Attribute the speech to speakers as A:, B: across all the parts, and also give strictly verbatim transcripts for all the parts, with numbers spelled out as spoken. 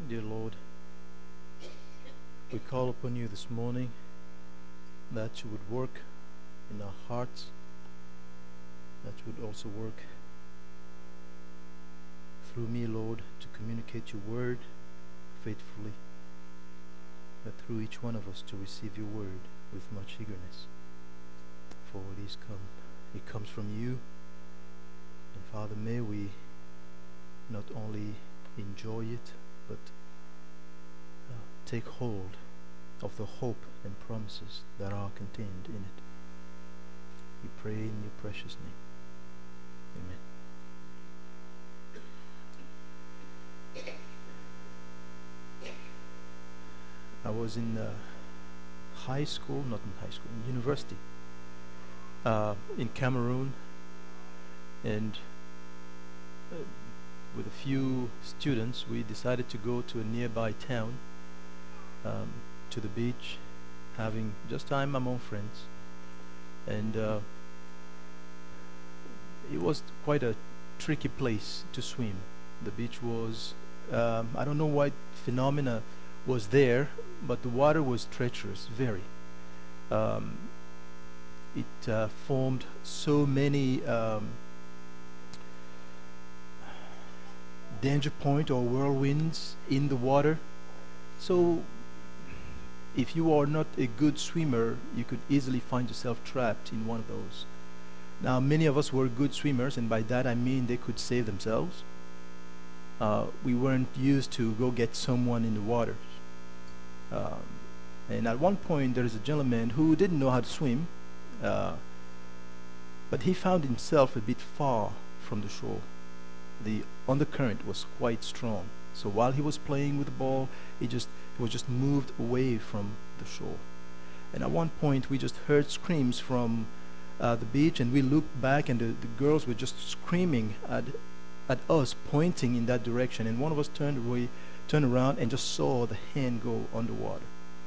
A: Dear Lord, we call upon you this morning that you would work in our hearts, that you would also work through me, Lord, to communicate your word faithfully, that through each one of us to receive your word with much eagerness. For it is come, it comes from you, and Father, may we not only enjoy it, but uh, take hold of the hope and promises that are contained in it. We pray in your precious name. Amen. I was in uh, high school, not in high school, in university, uh, in Cameroon, and uh, with a few students, we decided to go to a nearby town, um, to the beach, having just time among friends. And uh, it was quite a tricky place to swim. The beach was, um, I don't know what phenomena was there, but the water was treacherous, very. Um, it uh, formed so many um, danger point or whirlwinds in the water. So if you are not a good swimmer, you could easily find yourself trapped in one of those. Now, many of us were good swimmers, and by that I mean they could save themselves. Uh, we weren't used to go get someone in the water. Um, and at one point, there is a gentleman who didn't know how to swim, uh, but he found himself a bit far from the shore. The undercurrent was quite strong, so while he was playing with the ball, he just he was just moved away from the shore. And at one point, we just heard screams from uh, the beach, and we looked back, and the, the girls were just screaming at at us, pointing in that direction. And one of us turned away, turned around, and just saw the hand go underwater.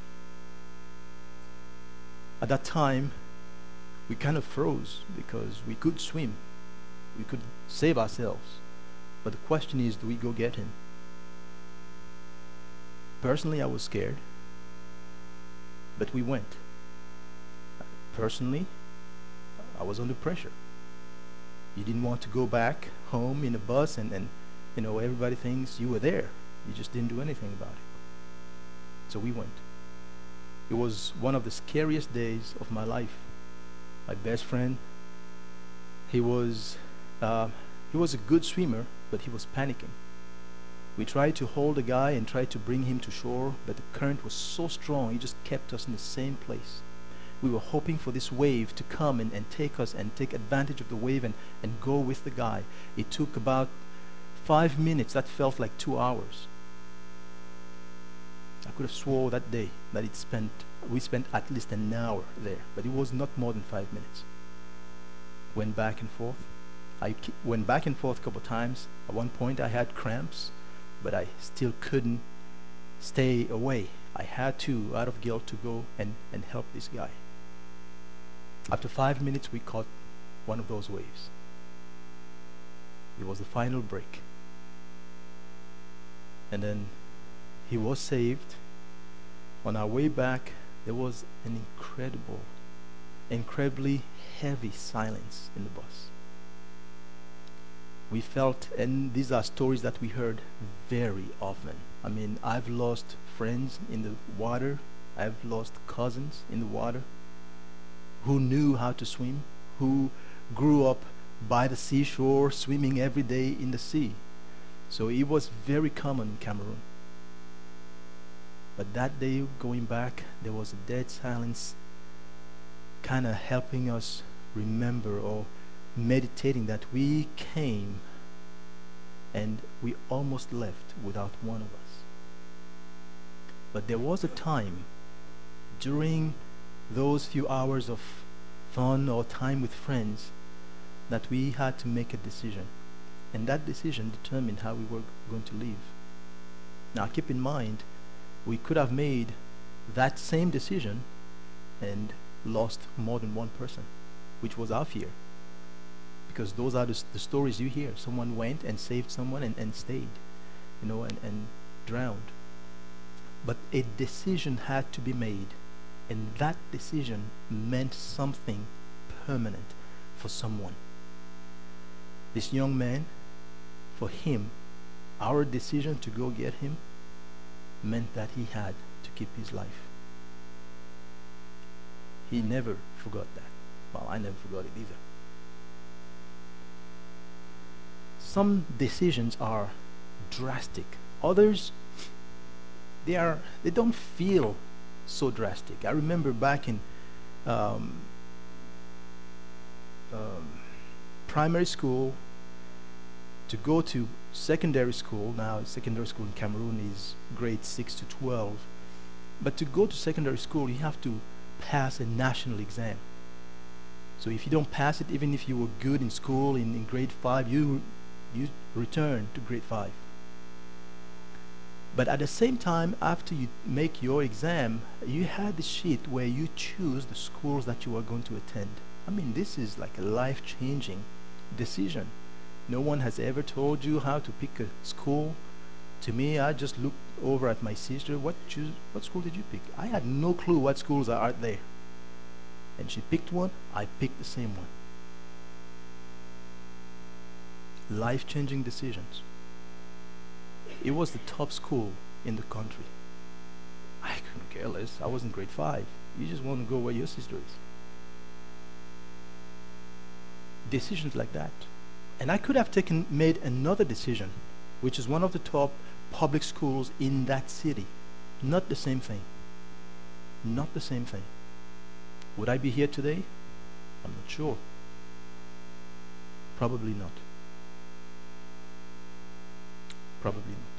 A: At that time, we kind of froze because we could swim, we could save ourselves. But the question is, do we go get him? Personally, I was scared, but we went. Personally, I was under pressure. You didn't want to go back home in a bus and, and you know, everybody thinks you were there. You just didn't do anything about it. So we went. It was one of the scariest days of my life. My best friend, he was uh, he was a good swimmer, but he was panicking. We tried to hold the guy and tried to bring him to shore, but the current was so strong, it just kept us in the same place. We were hoping for this wave to come and, and take us and take advantage of the wave and, and go with the guy. It took about five minutes. That felt like two hours. I could have swore that day that it spent we spent at least an hour there, but it was not more than five minutes. Went back and forth. I ki- went back and forth a couple of times. At one point I had cramps, but I still couldn't stay away. I had to, out of guilt, to go and, and help this guy. After five minutes, we caught one of those waves. It was the final break. And then he was saved. On our way back, there was an incredible, incredibly heavy silence in the bus. We felt, and these are stories that we heard very often. I mean, I've lost friends in the water. I've lost cousins in the water who knew how to swim, who grew up by the seashore, swimming every day in the sea. So it was very common in Cameroon. But that day, going back, there was a dead silence, kind of helping us remember or meditating that we came and we almost left without one of us. But there was a time during those few hours of fun or time with friends that we had to make a decision. And that decision determined how we were going to live. Now keep in mind, we could have made that same decision and lost more than one person, which was our fear. Because those are the, s- the stories you hear. Someone went and saved someone and, and stayed. You know, and, and drowned. But a decision had to be made, and that decision meant something permanent for someone. This young man, for him, our decision to go get him meant that he had to keep his life. He never forgot that. Well, I never forgot it either. Some decisions are drastic. Others, they are they don't feel so drastic. I remember back in um, um, primary school, to go to secondary school. Now secondary school in Cameroon is grade six to twelve, but to go to secondary school you have to pass a national exam. So if you don't pass it, even if you were good in school in, in grade five, you you return to grade five. But at the same time, after you make your exam, you had the sheet where you choose the schools that you are going to attend. I mean, this is like a life-changing decision. No one has ever told you how to pick a school. To me, I just looked over at my sister. What choose? What school did you pick? I had no clue what schools are out there. And she picked one. I picked the same one. Life-changing decisions. It was the top school in the country. I couldn't care less. I was in grade five. You just want to go where your sister is. Decisions like that. And I could have taken made another decision, which is one of the top public schools in that city. Not the same thing. Not the same thing. Would I be here today? I'm not sure. Probably not. Probably not.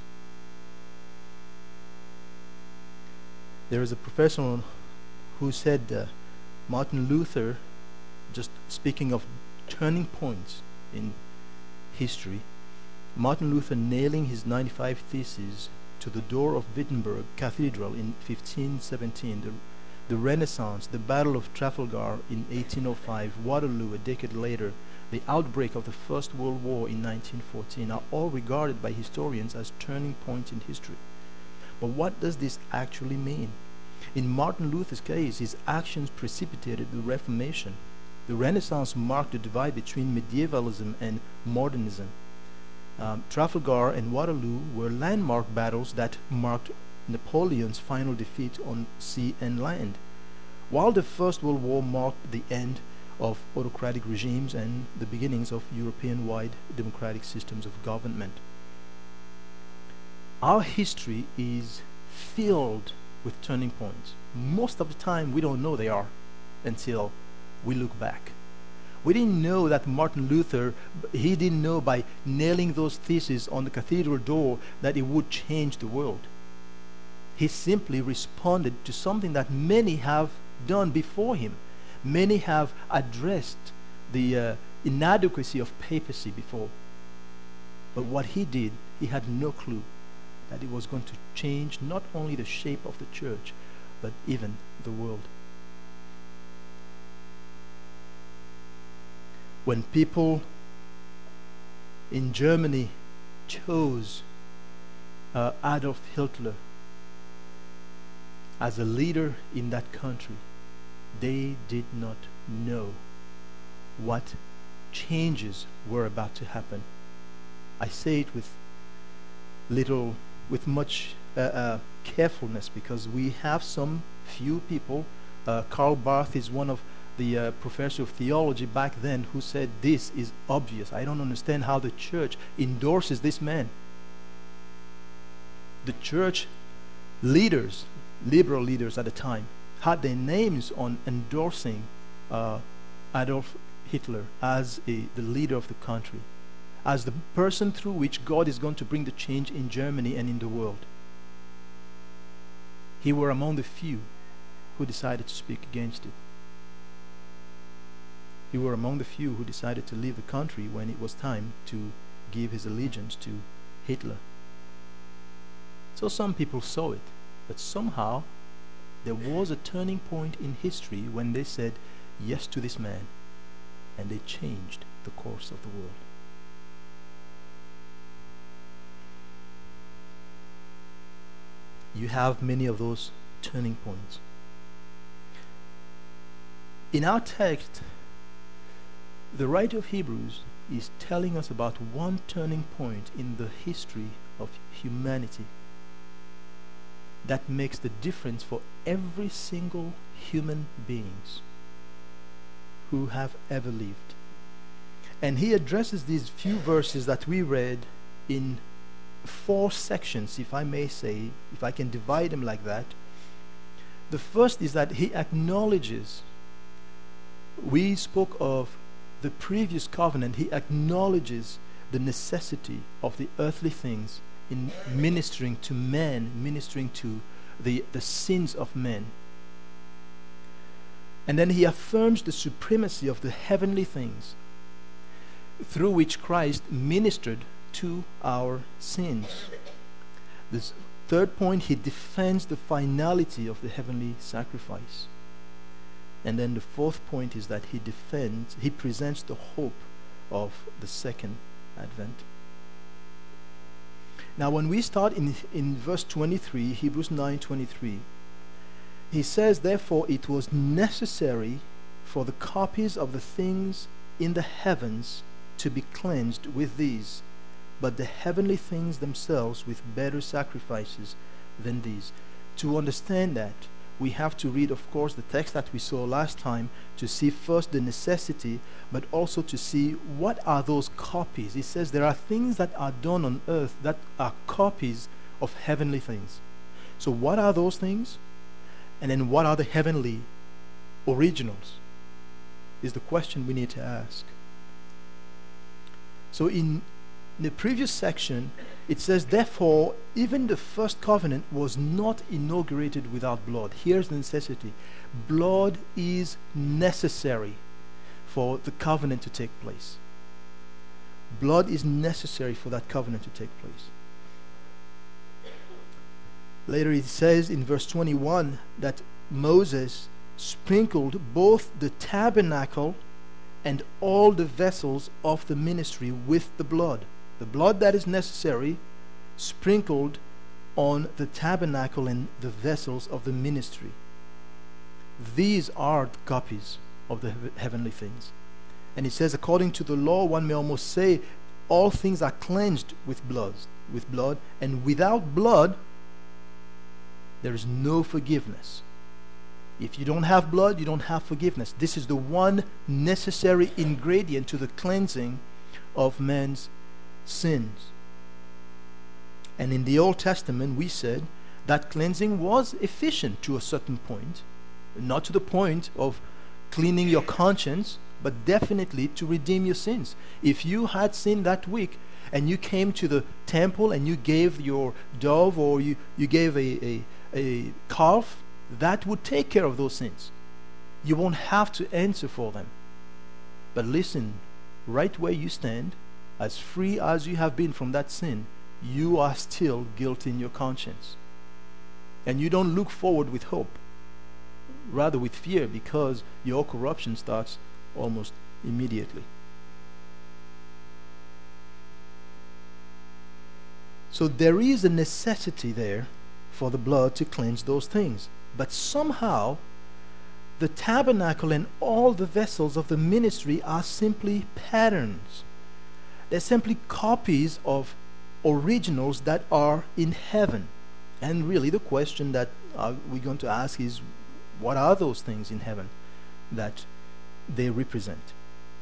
A: There is a professor who said uh, Martin Luther, just speaking of turning points in history, Martin Luther nailing his ninety-five Theses to the door of Wittenberg Cathedral in fifteen seventeen, the, the Renaissance, the Battle of Trafalgar in eighteen oh five, Waterloo a decade later, the outbreak of the First World War in nineteen fourteen are all regarded by historians as turning points in history. But what does this actually mean? In Martin Luther's case, his actions precipitated the Reformation. The Renaissance marked the divide between medievalism and modernism. Um, Trafalgar and Waterloo were landmark battles that marked Napoleon's final defeat on sea and land, while the First World War marked the end of autocratic regimes and the beginnings of European-wide democratic systems of government. Our history is filled with turning points. Most of the time we don't know they are until we look back. We didn't know that Martin Luther, he didn't know by nailing those theses on the cathedral door that it would change the world. He simply responded to something that many have done before him. Many have addressed the uh, inadequacy of papacy before. But what he did, he had no clue that it was going to change not only the shape of the church, but even the world. When people in Germany chose uh, Adolf Hitler as a leader in that country, they did not know what changes were about to happen. I say it with little, with much uh, uh, carefulness, because we have some few people. Uh, Karl Barth is one of the uh, professor of theology back then who said this is obvious. I don't understand how the church endorses this man. The church leaders, liberal leaders at the time, had their names on endorsing uh, Adolf Hitler as a, the leader of the country, as the person through which God is going to bring the change in Germany and in the world. He were among the few who decided to speak against it. He were among the few who decided to leave the country when it was time to give his allegiance to Hitler. So some people saw it, but somehow there was a turning point in history when they said yes to this man, and they changed the course of the world. you have many of those turning points. In our text, the writer of Hebrews is telling us about one turning point in the history of humanity that makes the difference for every single human beings who have ever lived. And he addresses these few verses that we read in four sections, if I may say, if I can divide them like that. The first is that he acknowledges, we spoke of the previous covenant, he acknowledges the necessity of the earthly things in ministering to men, ministering to the, the sins of men. And then he affirms the supremacy of the heavenly things through which Christ ministered to our sins. This third point, he defends the finality of the heavenly sacrifice. And then the fourth point is that he defends, he presents the hope of the second advent. Now when we start in, in verse twenty-three, Hebrews nine twenty-three, he says, therefore it was necessary for the copies of the things in the heavens to be cleansed with these, but the heavenly things themselves with better sacrifices than these. To understand that, we have to read, of course, the text that we saw last time to see first the necessity, but also to see what are those copies. It says there are things that are done on earth that are copies of heavenly things. So what are those things? And then what are the heavenly originals? Is the question we need to ask. So in the previous section, it says, therefore, even the first covenant was not inaugurated without blood. Here's the necessity. Blood is necessary for the covenant to take place. Blood is necessary for that covenant to take place. Later it says in verse twenty-one that Moses sprinkled both the tabernacle and all the vessels of the ministry with the blood. The blood that is necessary sprinkled on the tabernacle and the vessels of the ministry. These are the copies of the heavenly things. And it says, according to the law, one may almost say, all things are cleansed with blood, with blood, and without blood, there is no forgiveness. If you don't have blood, you don't have forgiveness. This is the one necessary ingredient to the cleansing of man's sins. And in the Old Testament, we said that cleansing was efficient to a certain point, not to the point of cleaning your conscience, but definitely to redeem your sins. If you had sinned that week and you came to the temple and you gave your dove or you, you gave a, a, a calf, that would take care of those sins. You won't have to answer for them. But listen, right where you stand, as free as you have been from that sin, you are still guilty in your conscience. And you don't look forward with hope, rather with fear, because your corruption starts almost immediately. So there is a necessity there for the blood to cleanse those things. But somehow, the tabernacle and all the vessels of the ministry are simply patterns. They're simply copies of originals that are in heaven. And really the question that uh, we're going to ask is, what are those things in heaven that they represent?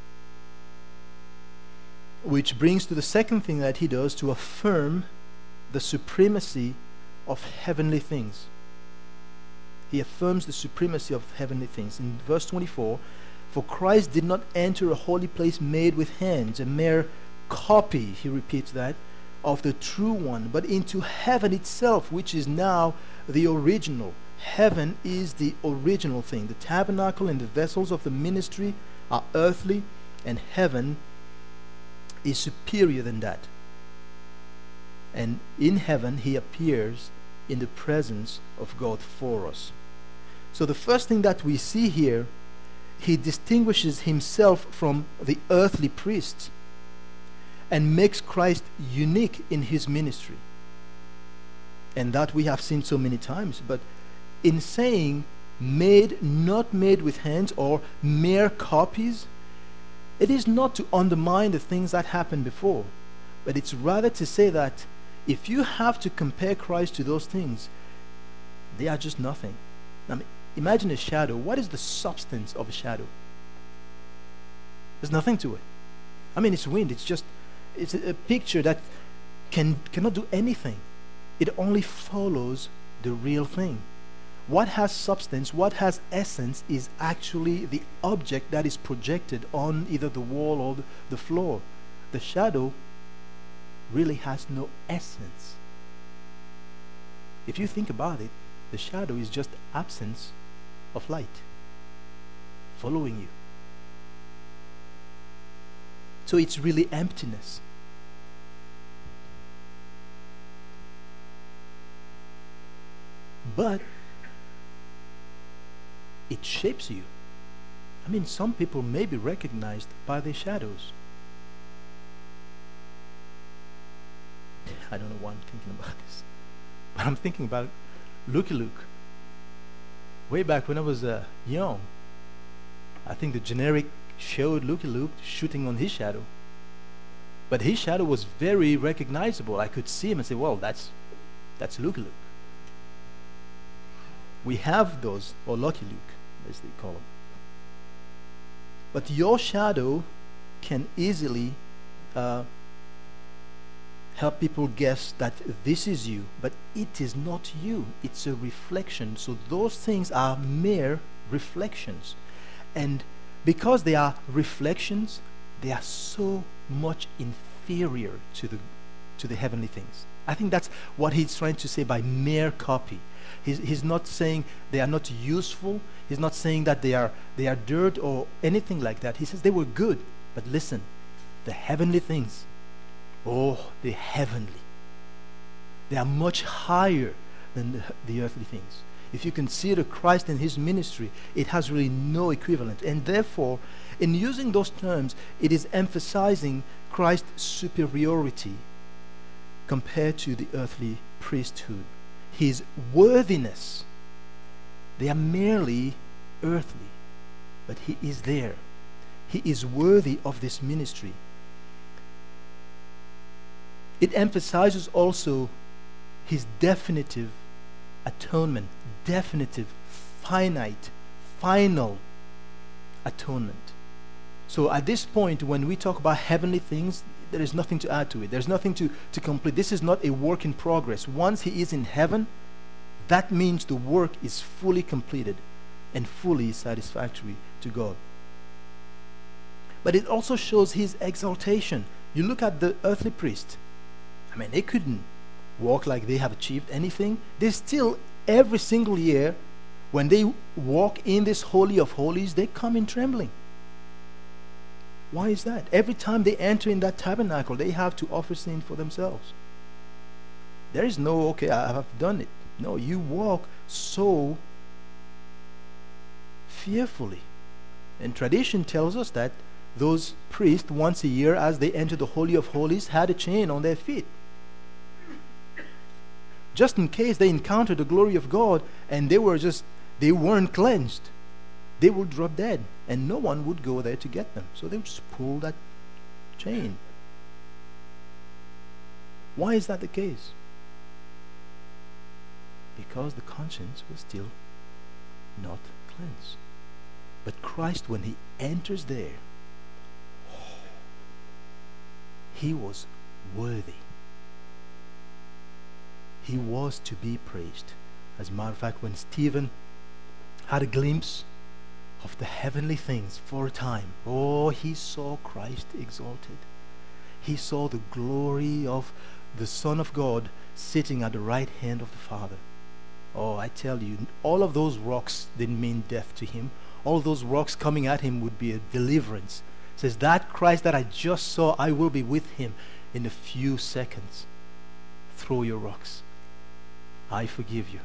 A: Which brings to the second thing that he does to affirm the supremacy of heavenly things. He affirms the supremacy of heavenly things. In verse twenty-four, for Christ did not enter a holy place made with hands, a mere copy, he repeats that, of the true one, but into heaven itself, which is now the original. Heaven is the original thing. The tabernacle and the vessels of the ministry are earthly, and heaven is superior than that. And in heaven he appears in the presence of God for us. So the first thing that we see here, he distinguishes himself from the earthly priests and makes Christ unique in his ministry. And that we have seen so many times. But in saying made, not made with hands, or mere copies, it is not to undermine the things that happened before, but it's rather to say that if you have to compare Christ to those things, they are just nothing. I mean, imagine a shadow. What is the substance of a shadow? There's nothing to it. I mean, it's wind. It's just, it's a, a picture that can cannot do anything. It only follows the real thing. What has substance, what has essence, is actually the object that is projected on either the wall or the, the floor. The shadow really has no essence. If you think about it, the shadow is just absence of light following you. So it's really emptiness. But it shapes you. I mean, some people may be recognized by their shadows. I don't know why I'm thinking about this, but I'm thinking about Lucky Luke. Way back when I was uh, young, I think the generic showed Lucky Luke shooting on his shadow. But his shadow was very recognizable. I could see him and say, well, that's that's Lucky Luke. We have those, or Lucky Luke, as they call them. But your shadow can easily uh, help people guess that this is you, but it is not you. It's a reflection. So those things are mere reflections. And because they are reflections, they are so much inferior to the to the heavenly things. I think that's what he's trying to say by mere copy. He's, he's not saying they are not useful. He's not saying that they are they are dirt or anything like that. He says they were good. But listen, the heavenly things, oh, they're heavenly. They are much higher than the, the earthly things. If you consider Christ and his ministry, it has really no equivalent. And therefore, in using those terms, it is emphasizing Christ's superiority compared to the earthly priesthood. His worthiness, they are merely earthly, but he is there. He is worthy of this ministry. It emphasizes also his definitive atonement, definitive, finite, final atonement. So at this point, when we talk about heavenly things, there is nothing to add to it. There's nothing to, to complete. This is not a work in progress. Once he is in heaven, that means the work is fully completed and fully satisfactory to God. But it also shows his exaltation. You look at the earthly priest. I mean, they couldn't walk like they have achieved anything. They still, every single year, when they walk in this Holy of Holies, they come in trembling. Why is that? Every time they enter in that tabernacle, they have to offer sin for themselves. There is no, okay, I have done it. No, you walk so fearfully. And tradition tells us that those priests, once a year, as they enter the Holy of Holies, had a chain on their feet. Just in case they encountered the glory of God and they were just, they weren't cleansed, they would drop dead and no one would go there to get them. So they would just pull that chain. Why is that the case? Because the conscience was still not cleansed. But Christ, when he enters there, he was worthy. He was to be praised. As a matter of fact, when Stephen had a glimpse of the heavenly things for a time, oh, he saw Christ exalted. He saw the glory of the Son of God sitting at the right hand of the Father. Oh, I tell you, all of those rocks didn't mean death to him. All those rocks coming at him would be a deliverance. It says, that Christ that I just saw, I will be with him in a few seconds. Throw your rocks. I forgive you.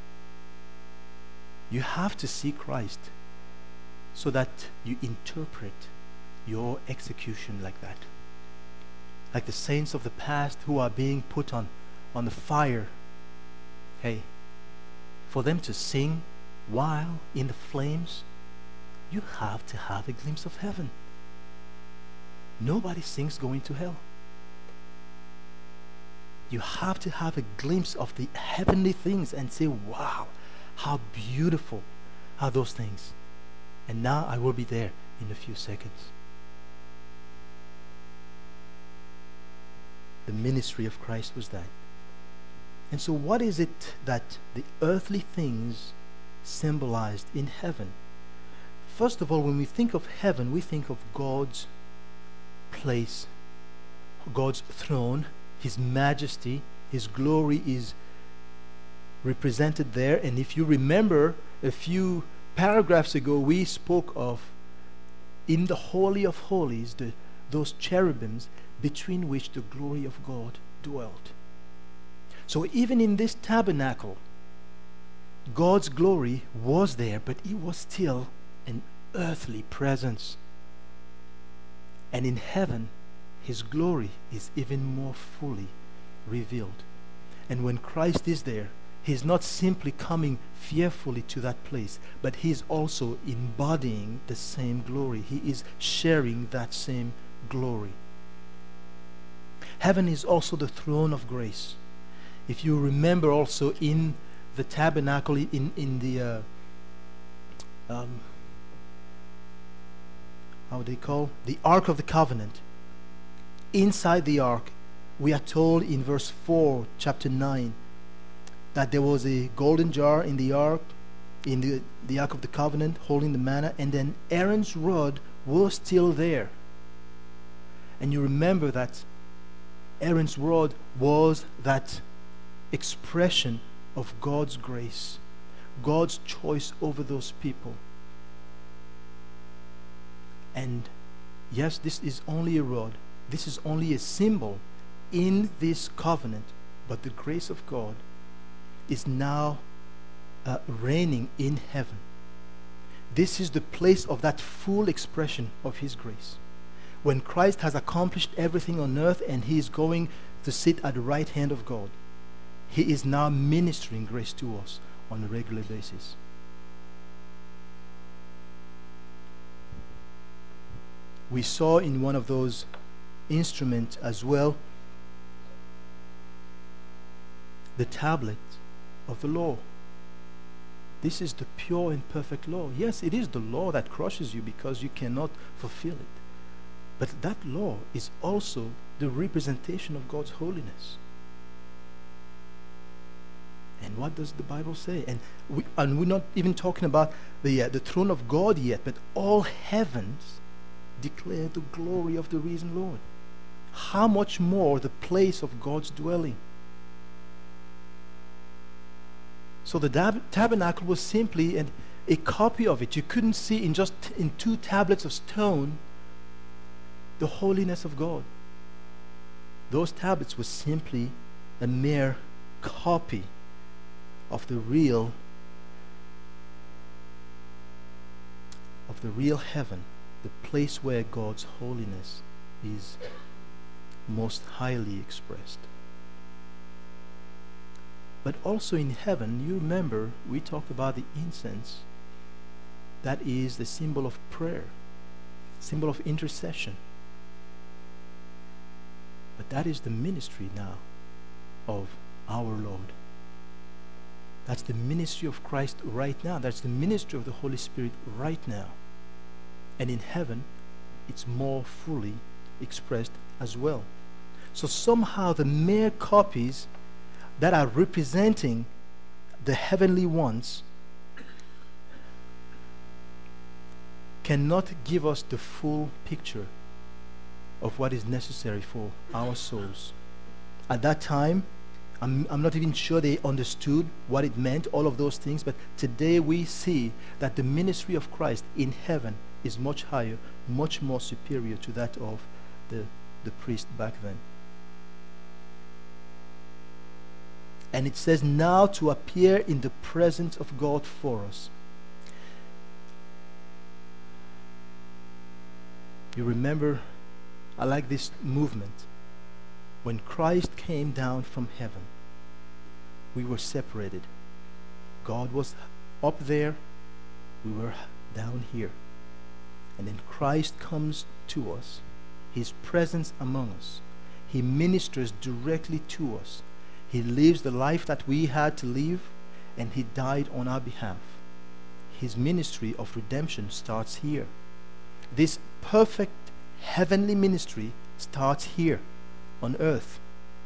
A: You have to see Christ so that you interpret your execution like that. Like the saints of the past who are being put on, on the fire Hey, for them to sing while in the flames, you have to have a glimpse of heaven. Nobody sings going to hell. You have to have a glimpse of the heavenly things and say, wow, how beautiful are those things. And now I will be there in a few seconds. The ministry of Christ was that. And so what is it that the earthly things symbolized in heaven? First of all, when we think of heaven, we think of God's place, God's throne, His majesty, His glory is represented there. And if you remember, a few paragraphs ago, we spoke of in the Holy of Holies, the, those cherubims between which the glory of God dwelt. So even in this tabernacle, God's glory was there, but it was still an earthly presence. And in heaven, His glory is even more fully revealed. And when Christ is there, He's not simply coming fearfully to that place, but He's also embodying the same glory. He is sharing that same glory. Heaven is also the throne of grace. If you remember also in the tabernacle, in, in the, uh, um, how they call, the Ark of the Covenant, inside the Ark, we are told in verse four, chapter nine, that there was a golden jar in the Ark, in the, the Ark of the Covenant, holding the manna, and then Aaron's rod was still there. And you remember that Aaron's rod was that expression of God's grace, God's choice over those people. And yes, this is only a rod. This is only a symbol in this covenant, but the grace of God is now uh, reigning in heaven. This is the place of that full expression of His grace. When Christ has accomplished everything on earth and He is going to sit at the right hand of God, He is now ministering grace to us on a regular basis. We saw in one of those instruments as well the tablet of the law. This is the pure and perfect law. Yes, it is the law that crushes you because you cannot fulfill it. But that law is also the representation of God's holiness. And what does the Bible say? And we, and we're not even talking about the uh, the throne of God yet, but all heavens declare the glory of the risen Lord. How much more the place of God's dwelling? So the dab- tabernacle was simply an, a copy of it. You couldn't see in just in two tablets of stone the holiness of God. Those tablets were simply a mere copy of the real of the real heaven, the place where God's holiness is most highly expressed. But also in heaven, you remember we talked about the incense. That is the symbol of prayer, symbol of intercession. But that is the ministry now of our Lord. That's the ministry of Christ right now. That's the ministry of the Holy Spirit right now. And in heaven, it's more fully expressed as well. So somehow the mere copies that are representing the heavenly ones cannot give us the full picture of what is necessary for our souls. At that time, I'm, I'm not even sure they understood what it meant, all of those things, but today we see that the ministry of Christ in heaven is much higher, much more superior to that of the, the priest back then. And it says, now to appear in the presence of God for us. You remember, I like this movement. When Christ came down from heaven, We were separated. God was up there, we were down here. And then Christ comes to us, his presence among us. He ministers directly to us. He lives the life that we had to live, and he died on our behalf. His ministry of redemption starts here. This perfect heavenly ministry starts here on earth.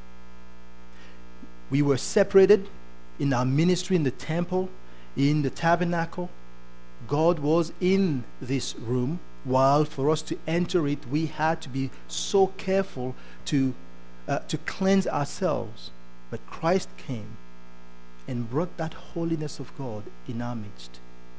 A: We were separated in our ministry in the temple, in the tabernacle. God was in this room, while for us to enter it, we had to be so careful to, uh, to cleanse ourselves. But Christ came and brought that holiness of God in our midst.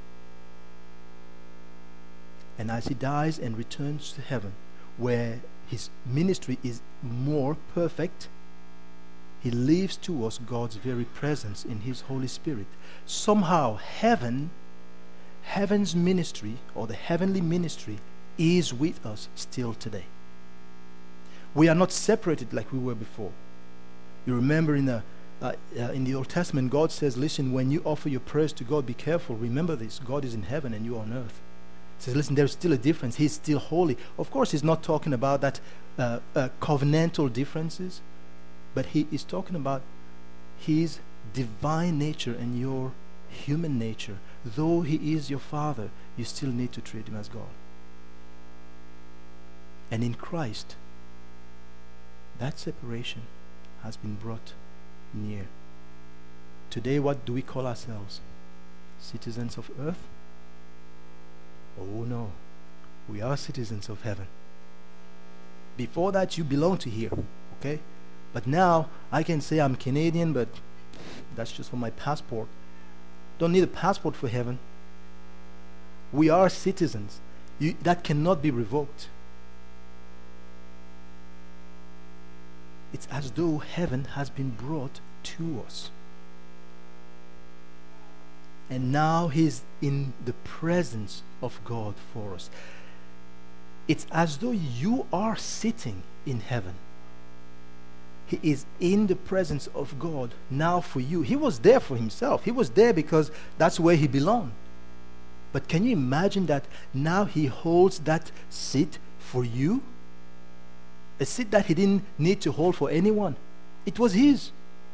A: And as he dies and returns to heaven, where his ministry is more perfect, he leaves to us God's very presence in his Holy Spirit. Somehow heaven, heaven's ministry, or the heavenly ministry, is with us still today. We are not separated like we were before. You remember in the uh, uh, in the Old Testament, God says, listen, when you offer your prayers to God, be careful. Remember this, God is in heaven and you are on earth. He says, listen, there's still a difference. He's still holy. Of course, he's not talking about that uh, uh, covenantal differences, but he is talking about his divine nature and your human nature. Though he is your Father, you still need to treat him as God. And in Christ, that separation has been brought near. Today, what do we call ourselves? Citizens of earth? Oh no, we are citizens of heaven. Before that, you belong to here, okay? But now, I can say I'm Canadian, but that's just for my passport. Don't need a passport for heaven. We are citizens. You, that cannot be revoked. It's as though heaven has been brought to us. And now he's in the presence of God for us. It's as though you are sitting in heaven. He is in the presence of God now for you. He was there for himself. He was there because that's where he belonged. But can you imagine that now he holds that seat for you? A seat that he didn't need to hold for anyone. It was his.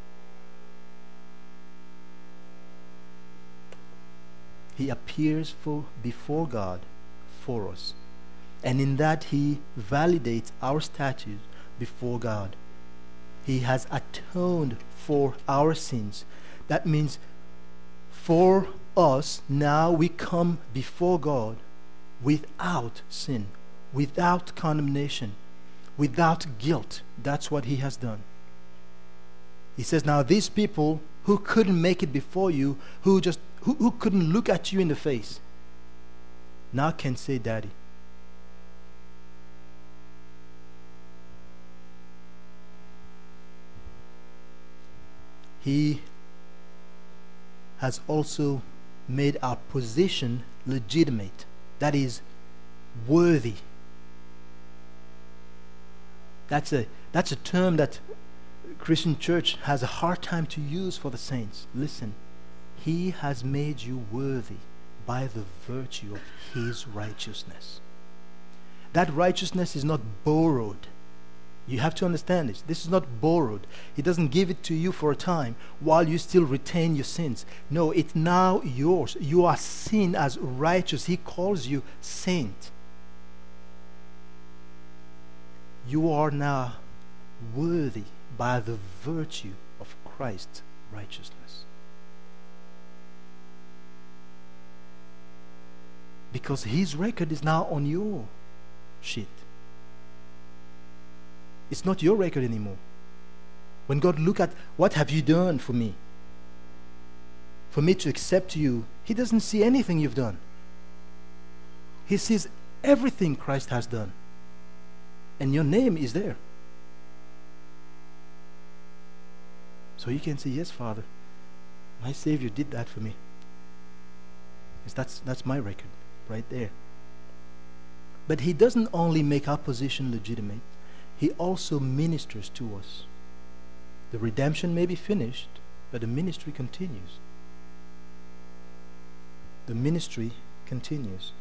A: He appears for before God for us. And in that he validates our status before God. He has atoned for our sins. That means for us, now we come before God without sin, without condemnation, without guilt. That's what he has done. He says, now these people who couldn't make it before you, who just who, who couldn't look at you in the face, now can say, Daddy. He has also made our position legitimate. That is, worthy. That's a that's a term that Christian church has a hard time to use for the saints. Listen, he has made you worthy by the virtue of his righteousness. That righteousness is not borrowed. You have to understand this. This is not borrowed. He doesn't give it to you for a time while you still retain your sins. No, it's now yours. You are seen as righteous. He calls you saint. You are now worthy by the virtue of Christ's righteousness. Because his record is now on your sheet. It's not your record anymore. When God look at what have you done for me, for me to accept you, he doesn't see anything you've done. He sees everything Christ has done. And your name is there. So you can say, yes, Father, my Savior did that for me. Because that's, that's my record right there. But he doesn't only make our position legitimate, he also ministers to us. The redemption may be finished, But the ministry continues. The ministry continues.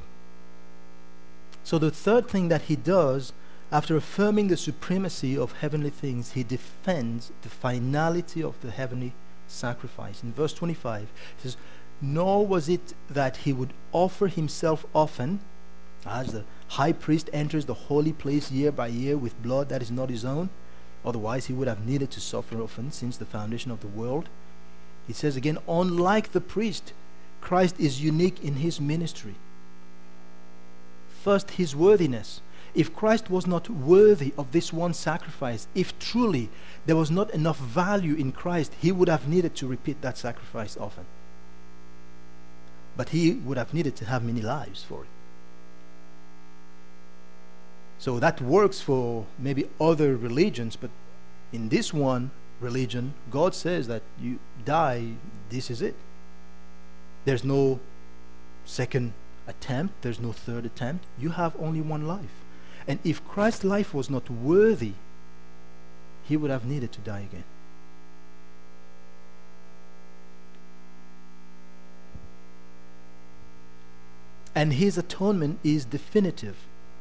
A: So the third thing that he does, after affirming the supremacy of heavenly things, he defends the finality of the heavenly sacrifice. In verse twenty-five, he says, "Nor was it that he would offer himself often, as the high priest enters the holy place year by year with blood that is not his own. Otherwise he would have needed to suffer often since the foundation of the world." He says again, unlike the priest, Christ is unique in his ministry. First, his worthiness. If Christ was not worthy of this one sacrifice, if truly there was not enough value in Christ, he would have needed to repeat that sacrifice often. But he would have needed to have many lives for it. So that works for maybe other religions, but in this one religion, God says that you die, this is it. There's no second attempt, there's no third attempt. You have only one life. And if Christ's life was not worthy, he would have needed to die again. And his atonement is definitive.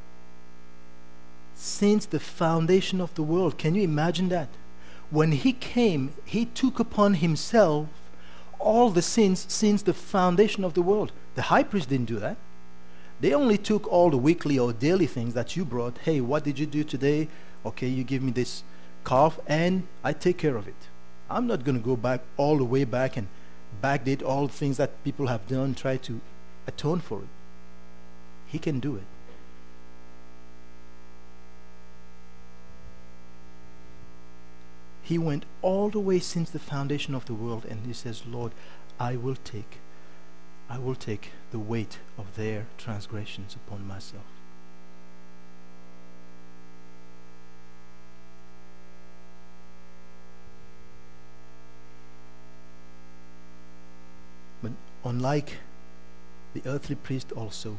A: Since the foundation of the world. Can you imagine that? When he came, he took upon himself all the sins since the foundation of the world. The high priest didn't do that. They only took all the weekly or daily things that you brought. Hey, what did you do today? Okay, you give me this calf and I take care of it. I'm not going to go back all the way back and backdate all the things that people have done, try to atone for it. He can do it. He went all the way since the foundation of the world, and he says, Lord, I will take, I will take the weight of their transgressions upon myself. But unlike the earthly priest also,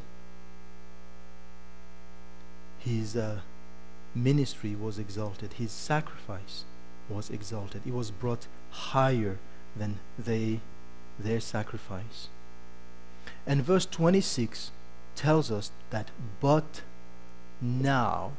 A: his uh, ministry was exalted. His sacrifice was exalted. It was brought higher than they their sacrifice. And verse twenty-six tells us that but now,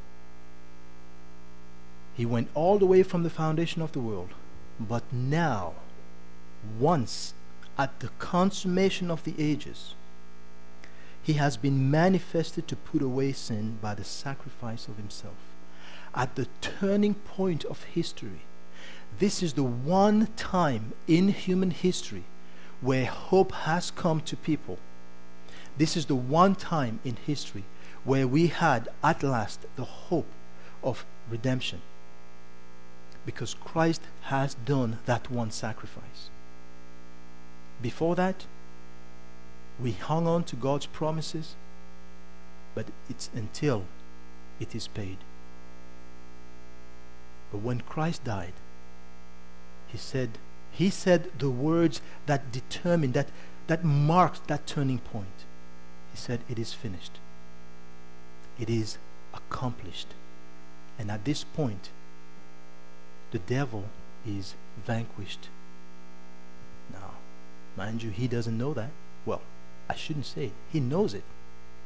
A: he went all the way from the foundation of the world, but now, once at the consummation of the ages, he has been manifested to put away sin by the sacrifice of himself. At the turning point of history, this is the one time in human history where hope has come to people. This is the one time in history where we had at last the hope of redemption, because Christ has done that one sacrifice. Before that, we hung on to God's promises, but it's until it is paid. But when Christ died, he said, he said the words that determined, that, that marked that turning point. He said, it is finished. It is accomplished. And at this point, the devil is vanquished. Now, mind you, he doesn't know that. Well, I shouldn't say it. He knows it.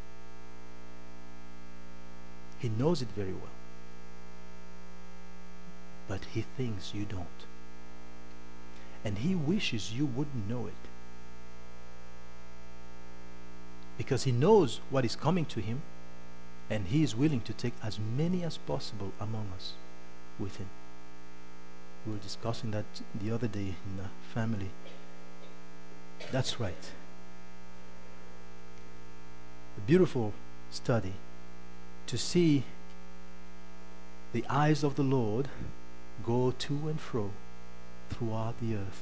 A: He knows it very well. But he thinks you don't. And he wishes you wouldn't know it. Because he knows what is coming to him, and he is willing to take as many as possible among us with him. We were discussing that the other day in the family. That's right. A beautiful study to see the eyes of the Lord go to and fro throughout the earth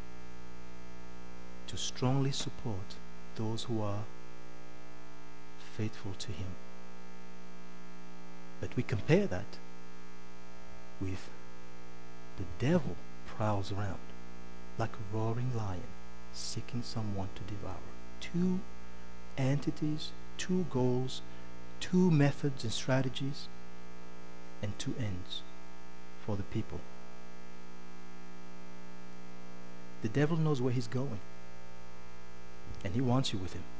A: to strongly support those who are faithful to him. But we compare that with the devil prowls around like a roaring lion seeking someone to devour. Two entities, two goals, two methods and strategies, and two ends for the people. The devil knows where he's going. And he wants you with him.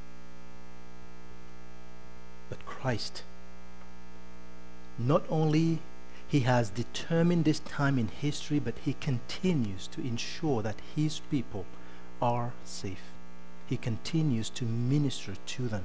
A: But Christ, not only he has determined this time in history, but he continues to ensure that his people are safe. He continues to minister to them.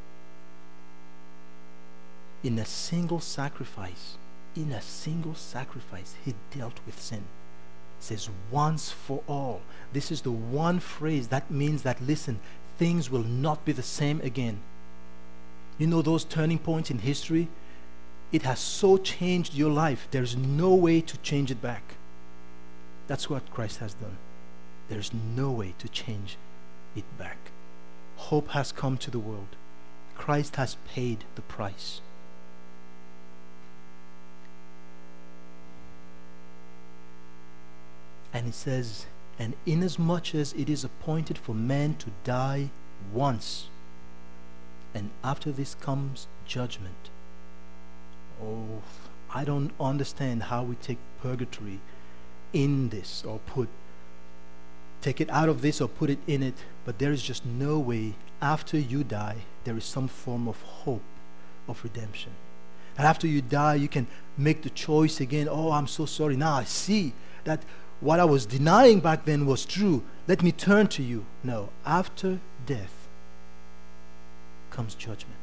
A: In a single sacrifice, in a single sacrifice, he dealt with sin. It says once for all. This is the one phrase that means that, listen, things will not be the same again. You know those turning points in history? It has so changed your life. There's no way to change it back. That's what Christ has done. There's no way to change it back. Hope has come to the world. Christ has paid the price. And it says, and inasmuch as it is appointed for man to die once, and after this comes judgment. Oh, I don't understand how we take purgatory in this, or put take it out of this or put it in it, but there is just no way. After you die, there is some form of hope of redemption. And after you die, you can make the choice again. Oh, I'm so sorry. Now I see that what I was denying back then was true. Let me turn to you. No, after death comes judgment.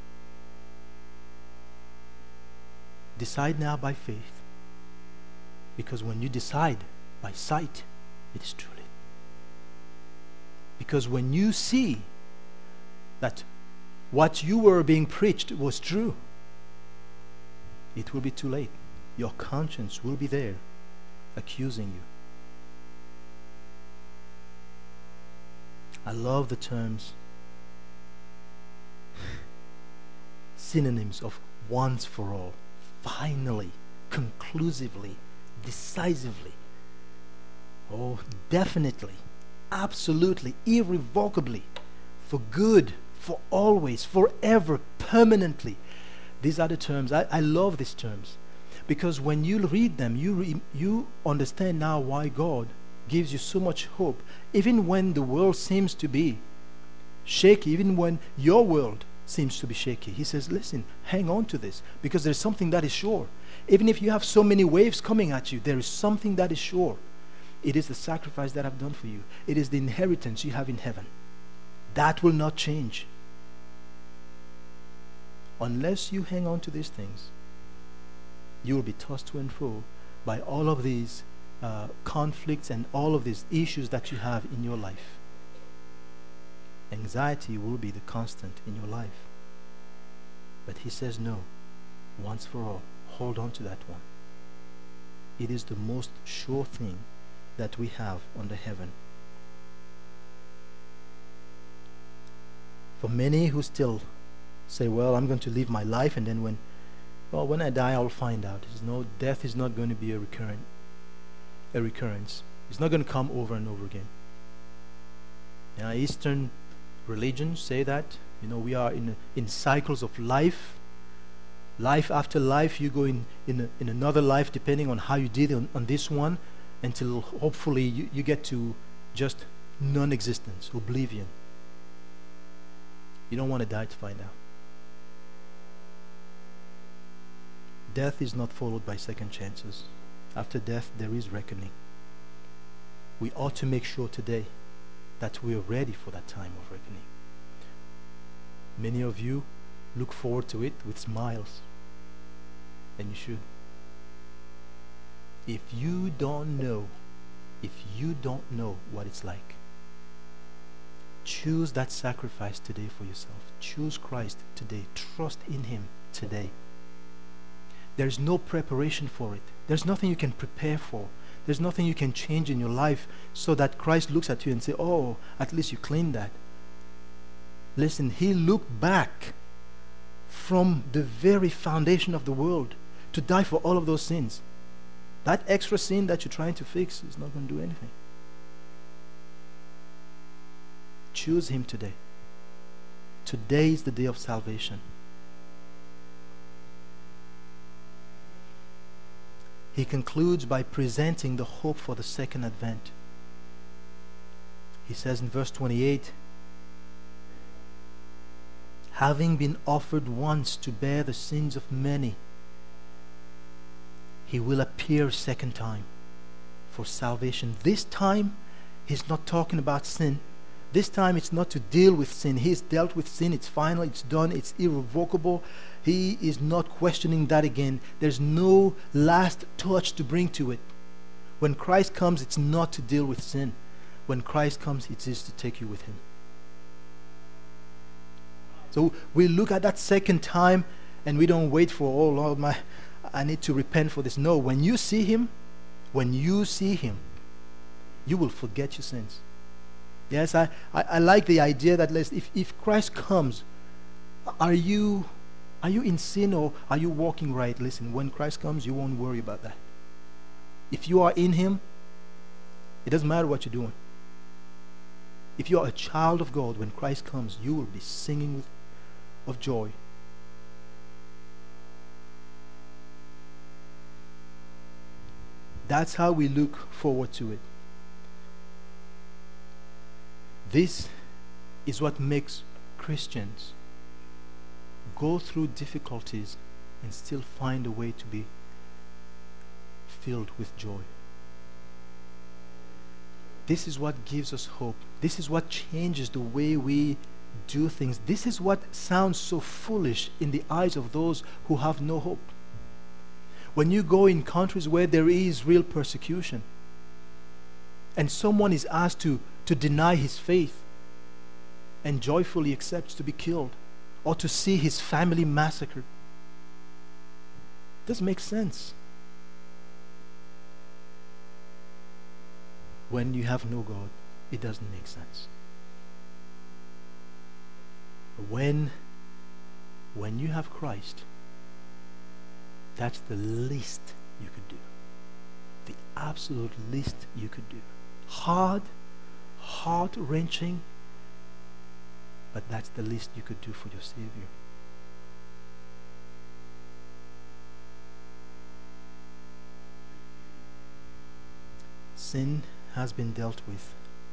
A: Decide now by faith, because when you decide by sight, it is truly. Because when you see that what you were being preached was true, it will be too late. Your conscience will be there accusing you. I love the terms, synonyms of once for all, finally, conclusively, decisively. Oh, definitely, absolutely, irrevocably, for good, for always, forever, permanently. These are the terms. I, I love these terms, because when you read them, you re, you understand now why God gives you so much hope, even when the world seems to be shaky, even when your world seems to be shaky. He says, listen, hang on to this, because there's something that is sure. Even if you have so many waves coming at you, there is something that is sure. It is the sacrifice that I've done for you. It is the inheritance you have in heaven. That will not change. Unless you hang on to these things, you will be tossed to and fro by all of these uh, conflicts and all of these issues that you have in your life. Anxiety will be the constant in your life. But he says no, once for all, hold on to that one. It is the most sure thing that we have under heaven. For many who still say, well, I'm going to live my life, and then when well, when I die, I'll find out. There's no, death is not going to be a recurrent, a recurrence. It's not going to come over and over again. Now, Eastern religions say that, you know, we are in in cycles of life. Life after life, you go in in, a, in another life, depending on how you did on, on this one, until hopefully you, you get to just non-existence, oblivion. You don't want to die to find out. Death is not followed by second chances. After death, there is reckoning. We ought to make sure today that we are ready for that time of reckoning. Many of you look forward to it with smiles, and you should. If you don't know, if you don't know what it's like, choose that sacrifice today for yourself. Choose Christ today. Trust in Him today. There's no preparation for it. There's nothing you can prepare for. There's nothing you can change in your life so that Christ looks at you and say, oh, at least you cleaned that. Listen, He looked back from the very foundation of the world to die for all of those sins. That extra sin that you're trying to fix is not going to do anything. Choose Him today. Today is the day of salvation. He concludes by presenting the hope for the second advent. He says in verse twenty-eight, having been offered once to bear the sins of many, he will appear a second time for salvation. This time, he's not talking about sin. This time, it's not to deal with sin. He's dealt with sin. It's final. It's done. It's irrevocable. He is not questioning that again. There's no last touch to bring to it. When Christ comes, it's not to deal with sin. When Christ comes, it is to take you with him. So we look at that second time and we don't wait for, oh Lord, my, I need to repent for this. No, when you see him, when you see him, you will forget your sins. Yes, I, I, I like the idea that let's, if, if Christ comes, are you are you in sin or are you walking right? Listen, when Christ comes, you won't worry about that. If you are in him, it doesn't matter what you're doing. If you are a child of God, when Christ comes, you will be singing with, of joy. That's how we look forward to it. This is what makes Christians go through difficulties and still find a way to be filled with joy. This is what gives us hope. This is what changes the way we do things. This is what sounds so foolish in the eyes of those who have no hope. When you go in countries where there is real persecution and someone is asked to, to deny his faith and joyfully accepts to be killed or to see his family massacred, it doesn't make sense. When you have no God, it doesn't make sense. When, when you have Christ, that's the least you could do. The absolute least you could do. Hard, heart-wrenching, but that's the least you could do for your Savior. Sin has been dealt with.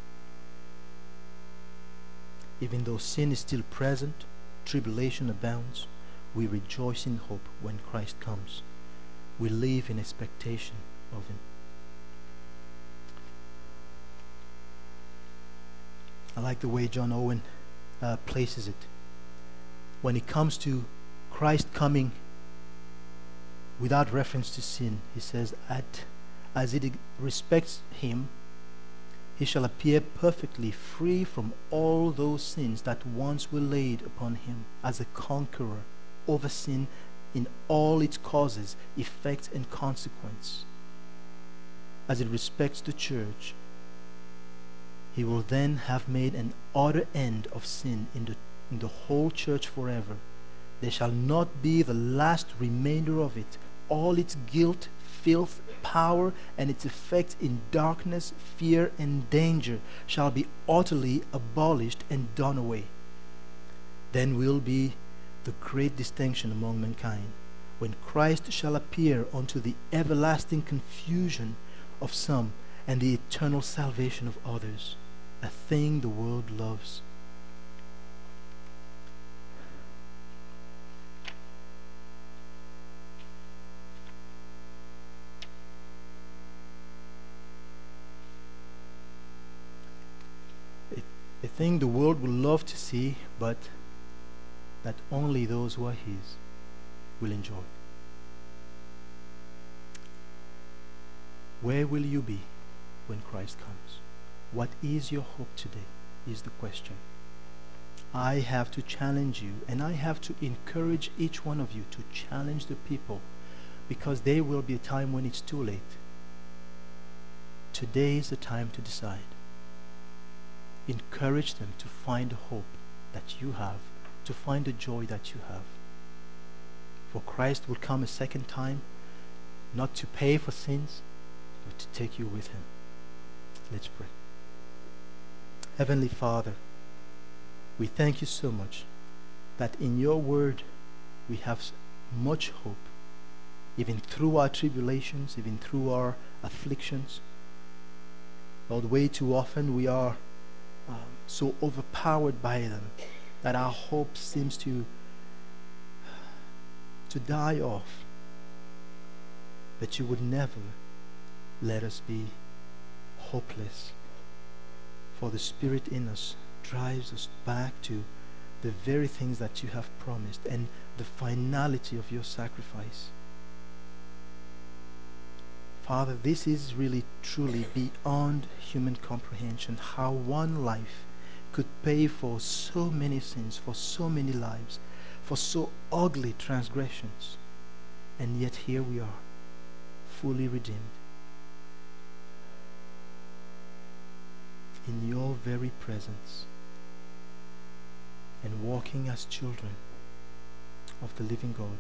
A: Even though sin is still present, tribulation abounds, we rejoice in hope when Christ comes. We live in expectation of him. I like the way John Owen uh, places it. When it comes to Christ coming without reference to sin, he says, At, as it respects him, he shall appear perfectly free from all those sins that once were laid upon him, as a conqueror over sin in all its causes, effects, and consequence. As it respects the church, he will then have made an utter end of sin in the, in the whole church forever. There shall not be the last remainder of it. All its guilt, filth, power, and its effects in darkness, fear, and danger shall be utterly abolished and done away. Then will be the great distinction among mankind, when Christ shall appear unto the everlasting confusion of some and the eternal salvation of others, a thing the world loves. A thing the world will love to see, but that only those who are his will enjoy. Where will you be when Christ comes? What is your hope today is the question. I have to challenge you, and I have to encourage each one of you to challenge the people, because there will be a time when it's too late. Today is the time to decide. Encourage them to find the hope that you have, to find the joy that you have. For Christ will come a second time, not to pay for sins, but to take you with him. Let's pray. Heavenly Father, we thank you so much that in your word we have much hope, even through our tribulations, even through our afflictions. Lord, way too often we are um, so overpowered by them that our hope seems to to die off. But you would never let us be hopeless, for the Spirit in us drives us back to the very things that you have promised and the finality of your sacrifice. Father, this is really truly beyond human comprehension, how one life could pay for so many sins, for so many lives, for so ugly transgressions, and yet here we are, fully redeemed. In your very presence, and walking as children of the living God.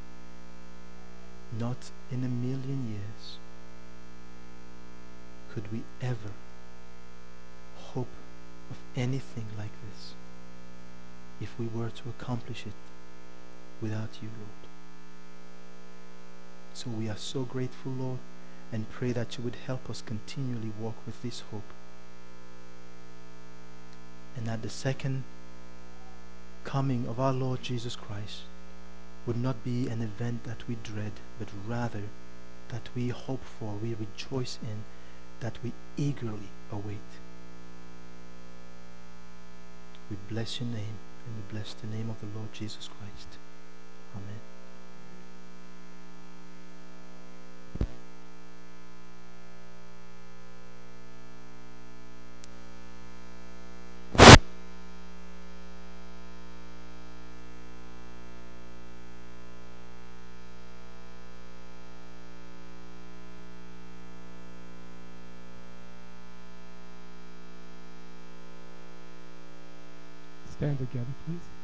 A: Not in a million years could we ever hope of anything like this if we were to accomplish it without you, Lord. So we are so grateful, Lord, and pray that you would help us continually walk with this hope. And that the second coming of our Lord Jesus Christ would not be an event that we dread, but rather that we hope for, we rejoice in, that we eagerly await. We bless your name, and we bless the name of the Lord Jesus Christ. Amen.
B: Stand together, please.